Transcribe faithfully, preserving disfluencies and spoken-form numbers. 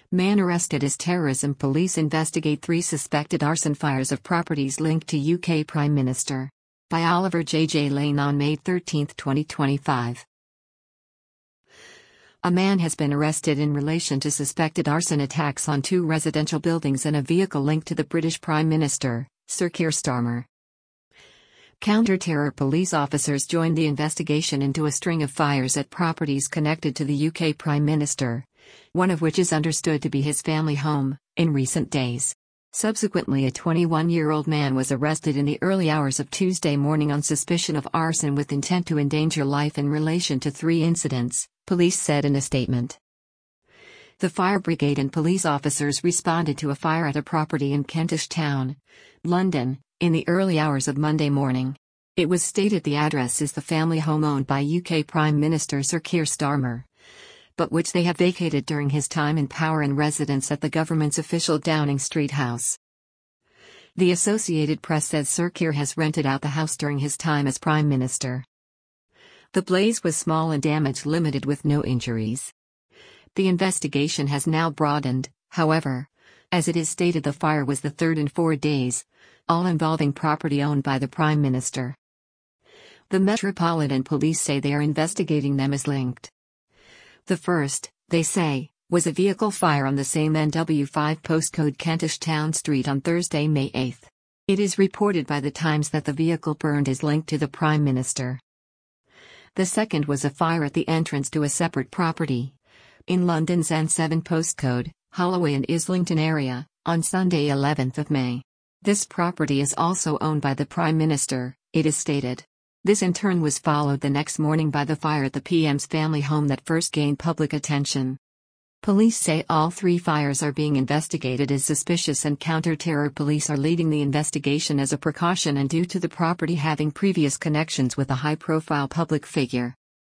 Man arrested as terrorism. Police investigate three suspected arson fires of properties linked to U K Prime Minister. By Oliver J. J. Lane on May thirteenth, twenty twenty-five. A man has been arrested in relation to suspected arson attacks on two residential buildings and a vehicle linked to the British Prime Minister, Sir Keir Starmer. Counter-terror police officers joined the investigation into a string of fires at properties connected to the U K Prime Minister, one of which is understood to be his family home, in recent days. Subsequently, a twenty-one-year-old man was arrested in the early hours of Tuesday morning on suspicion of arson with intent to endanger life in relation to three incidents, police said in a statement. The fire brigade and police officers responded to a fire at a property in Kentish Town, London, in the early hours of Monday morning. It was stated the address is the family home owned by U K Prime Minister Sir Keir Starmer, but which they have vacated during his time in power and residence at the government's official Downing Street house. The Associated Press says Sir Keir has rented out the house during his time as Prime Minister. The blaze was small and damage limited with no injuries. The investigation has now broadened, however, as it is stated the fire was the third in four days, all involving property owned by the Prime Minister. The Metropolitan Police say they are investigating them as linked. The first, they say, was a vehicle fire on the same N W five postcode Kentish Town Street on Thursday, May eighth. It is reported by The Times that the vehicle burned is linked to the Prime Minister. The second was a fire at the entrance to a separate property in London's N seven postcode, Holloway and Islington area, on Sunday eleventh of May. This property is also owned by the Prime Minister, it is stated. This in turn was followed the next morning by the fire at the P M's family home that first gained public attention. Police say all three fires are being investigated as suspicious and counter-terror police are leading the investigation as a precaution and due to the property having previous connections with a high-profile public figure.